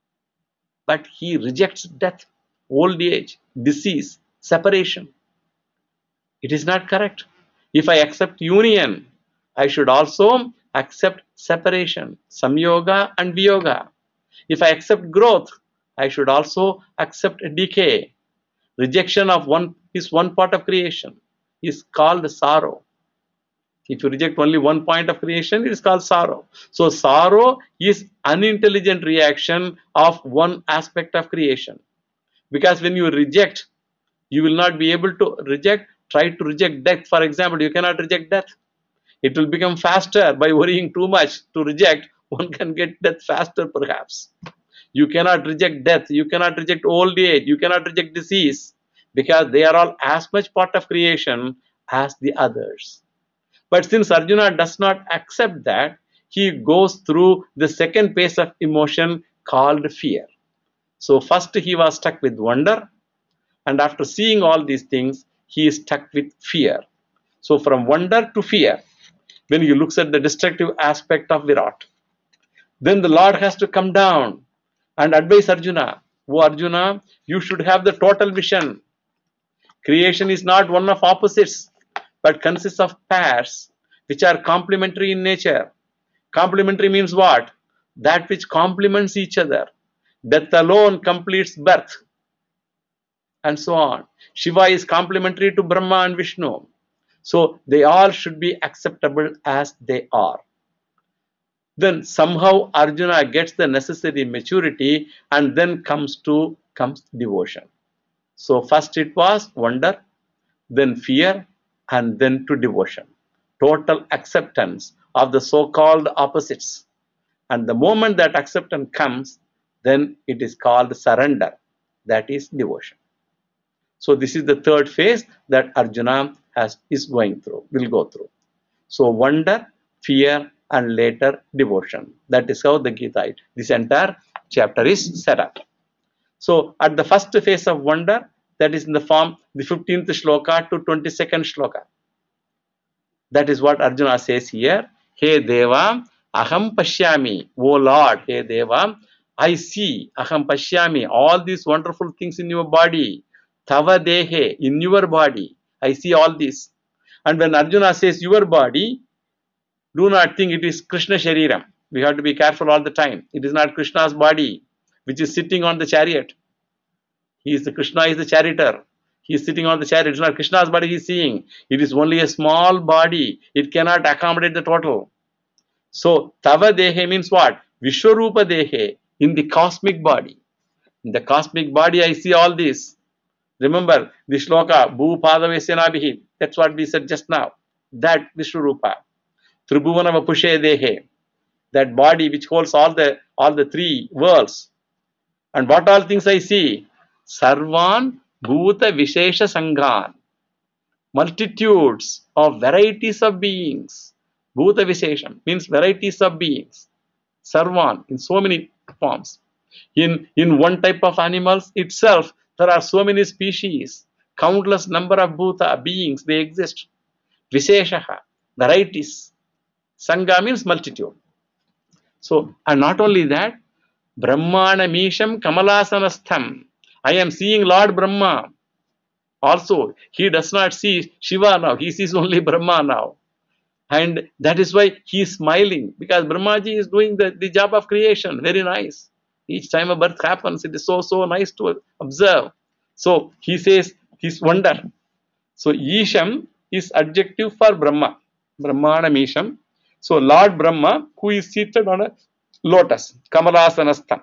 but he rejects death, old age, disease, separation. It is not correct. If I accept union, I should also accept separation, samyoga and viyoga. If I accept growth, I should also accept decay. Rejection of one is one part of creation, is called sorrow. If you reject only one point of creation, it is called sorrow. So sorrow is unintelligent reaction of one aspect of creation. Because when you reject, you will not be able to reject. Try to reject death. For example, you cannot reject death. It will become faster by worrying too much to reject. One can get death faster perhaps. You cannot reject death. You cannot reject old age. You cannot reject disease. Because they are all as much part of creation as the others. But since Arjuna does not accept that, he goes through the second phase of emotion called fear. So first he was stuck with wonder, and after seeing all these things, he is stuck with fear. So from wonder to fear, when he looks at the destructive aspect of Virat, then the Lord has to come down and advise Arjuna. Oh Arjuna, you should have the total vision. Creation is not one of opposites, but consists of pairs which are complementary in nature. Complementary means what? That which complements each other. Death alone completes birth, and so on. Shiva is complementary to Brahma and Vishnu. So they all should be acceptable as they are. Then somehow Arjuna gets the necessary maturity, and then comes to comes devotion. So first it was wonder, then fear, and then to devotion. Total acceptance of the so-called opposites. And the moment that acceptance comes, then it is called surrender. That is devotion. So this is the third phase that Arjuna has is going through, will go through. So wonder, fear, and later devotion. That is how the Gita, this entire chapter is set up. So at the first phase of wonder, that is in the form, the fifteenth shloka to twenty-second shloka. That is what Arjuna says here. Hey Deva, aham pashyami. O Lord, hey Deva, I see, aham pashyami, all these wonderful things in your body. Tava dehe, in your body. I see all this. And when Arjuna says your body, do not think it is Krishna Shariram. We have to be careful all the time. It is not Krishna's body which is sitting on the chariot. He is the Krishna is the charioteer. He is sitting on the chariot. It is not Krishna's body he is seeing. It is only a small body. It cannot accommodate the total. So Tava Dehe means what? Vishwarupa Dehe, in the cosmic body. In the cosmic body I see all this. Remember the shloka, Bhu Padavesyanabhihi, that's what we said just now. That Vishwarupa. Tribhuvana Vapushe Dehe, that body which holds all the all the three worlds. And what all things I see? Sarvan Bhuta Vishesha Sanghan. Multitudes of varieties of beings. Bhuta Vishesham means varieties of beings. Sarvan in so many forms. In, in one type of animals itself, there are so many species. Countless number of Bhuta beings, they exist. Visheshaha, varieties. Sangha means multitude. So, and not only that, Brahmana Misham Kamalasanastham. I am seeing Lord Brahma. Also, he does not see Shiva now, he sees only Brahma now. And that is why he is smiling, because Brahmaji is doing the, the job of creation. Very nice. Each time a birth happens, it is so, so nice to observe. So, he says his wonder. So, Isham is adjective for Brahma. Brahmana Misham. So, Lord Brahma, who is seated on a lotus, Kamalasanastha.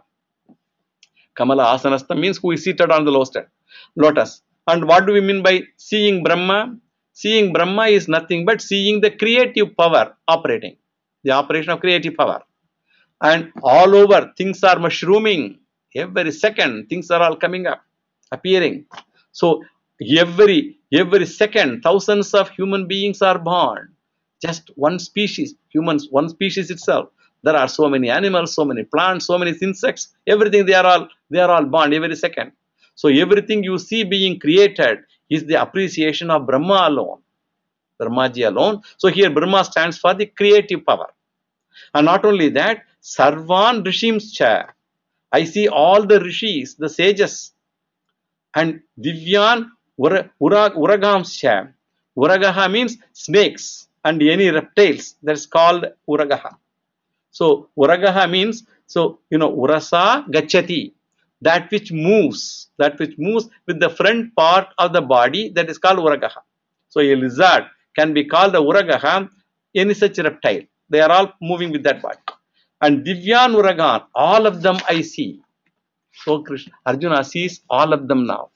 Kamalasanastha means who is seated on the lotus. And what do we mean by seeing Brahma? Seeing Brahma is nothing but seeing the creative power operating, the operation of creative power. And all over things are mushrooming. Every second things are all coming up, appearing. So every every second thousands of human beings are born. Just one species, humans, one species itself. There are so many animals, so many plants, so many insects. Everything they are all they are all born every second. So everything you see being created is the appreciation of Brahma alone, Brahmaji alone. So here Brahma stands for the creative power. And not only that, Sarvan Rishimscha. I see all the rishis, the sages. And Divyan Uragamscha. Uragaha means snakes and any reptiles. That's called Uragaha. So Uragaha means, so you know, Urasa Gachati. That which moves, that which moves with the front part of the body, that is called Uragaha. So a lizard can be called a Uragaha, any such reptile. They are all moving with that body. And Divyan Uragan, all of them I see. So Krishna, Arjuna sees all of them now.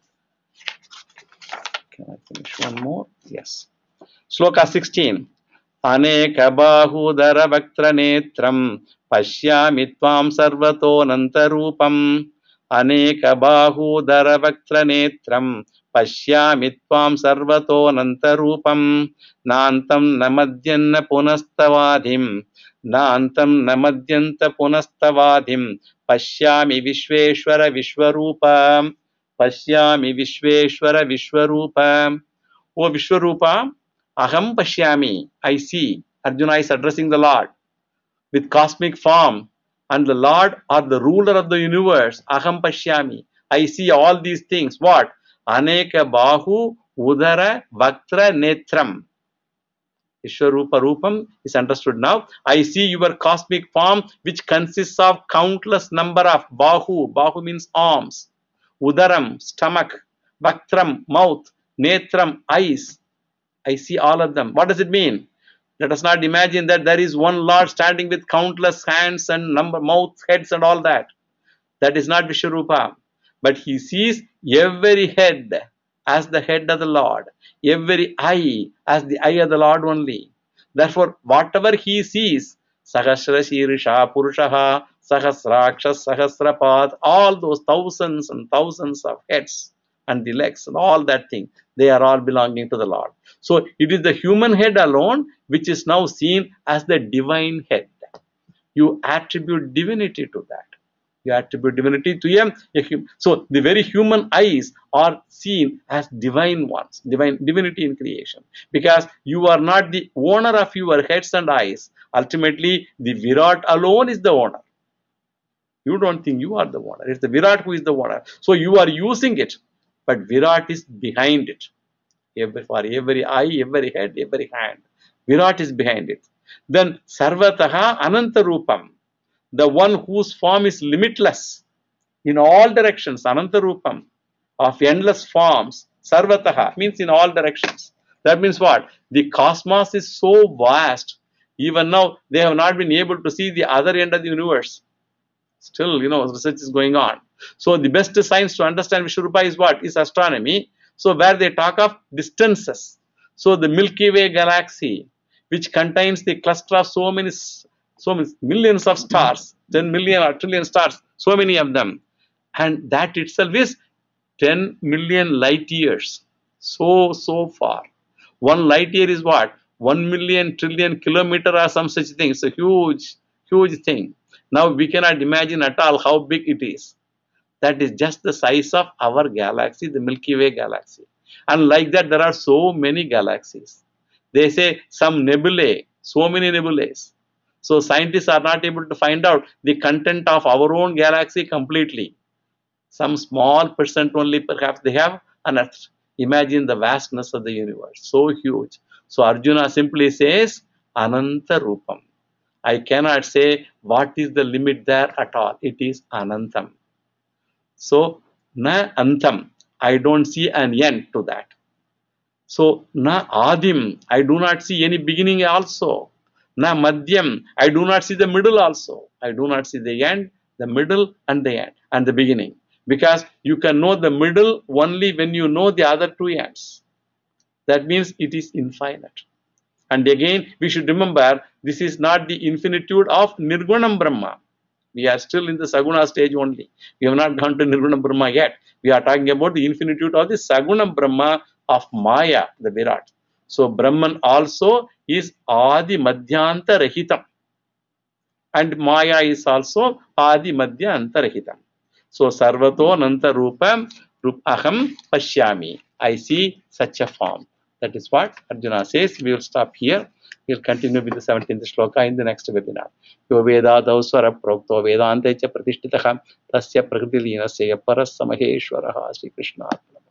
Can I finish one more? Yes. Sloka sixteen. Aneka bahudara vaktra netram pashyami tvam sarvato nantarupam. Aneka bahudara vaktra netram pashyami tvam sarvato nantarupam. Nantam namadyanna punastavadim. Nantam namadyanta punastavadim. Pashyami Vishveshwara Vishwarupa. Pashyami Vishveshwara Vishwarupa. O Vishwarupa, Aham Pashyami, I see. Arjuna is addressing the Lord with cosmic form, and the Lord or the ruler of the universe, Aham Pashyami. I see all these things. What? Aneka Bahu Udara Vaktra Netram. Vishwarupa Rupam is understood now. I see your cosmic form which consists of countless number of Bahu. Bahu means arms. Udaram, stomach. Vaktram, mouth. Netram, eyes. I see all of them. What does it mean? Let us not imagine that there is one Lord standing with countless hands and number, mouth, heads and all that. That is not Vishwarupa. But he sees every head as the head of the Lord, every eye as the eye of the Lord only. Therefore, whatever he sees, Sahasra Shirisha Purushaha, Sahasraksha, Sahasrapad, all those thousands and thousands of heads and the legs and all that thing, they are all belonging to the Lord. So it is the human head alone which is now seen as the divine head. You attribute divinity to that. You attribute divinity to him. So the very human eyes are seen as divine ones, divine divinity in creation, because you are not the owner of your heads and eyes. Ultimately, the Virat alone is the owner. You don't think you are the owner. It's the Virat who is the owner. So you are using it, but Virat is behind it. Every, for every eye, every head, every hand, Virat is behind it. Then Sarvataha Anantarupam, the one whose form is limitless in all directions, Anantarupam, of endless forms. Sarvataha means in all directions. That means what? The cosmos is so vast. Even now, they have not been able to see the other end of the universe. Still, you know, research is going on. So the best science to understand Vishwarupa is what? Is astronomy. So where they talk of distances. So the Milky Way galaxy, which contains the cluster of so many, so many millions of stars, ten million or trillion stars, so many of them. And that itself is ten million light years. So, so far. One light year is what? one million trillion kilometer or some such thing. It's a huge, huge thing. Now we cannot imagine at all how big it is. That is just the size of our galaxy, the Milky Way galaxy. And like that, there are so many galaxies. They say some nebulae, so many nebulae. So scientists are not able to find out the content of our own galaxy completely. Some small percent only perhaps they have unearthed. Imagine the vastness of the universe, so huge. So Arjuna simply says, Ananta Rupam. I cannot say what is the limit there at all. It is Anantam. So, Na Antam. I don't see an end to that. So, Na Adim. I do not see any beginning also. Na Madhyam. I do not see the middle also. I do not see the end, the middle and the end and the beginning. Because you can know the middle only when you know the other two ends. That means it is infinite. And again, we should remember, this is not the infinitude of Nirgunam Brahma. We are still in the Saguna stage only. We have not gone to Nirgunam Brahma yet. We are talking about the infinitude of the Saguna Brahma of Maya, the Virat. So, Brahman also is Adi Madhyanta Rahitam. And Maya is also Adi Madhyanta Rahitam. So, Sarvato Nanta Rupam Aham Pashyami. I see such a form. That is what Arjuna says. We will stop here. We will continue with the seventeenth shloka in the next webinar. Yo Veda Dauswara Prokto Vedante Cha Pratishtitaha Tasya Prakriti Lina Seya Paras Samaheshwaraha Sri Krishna.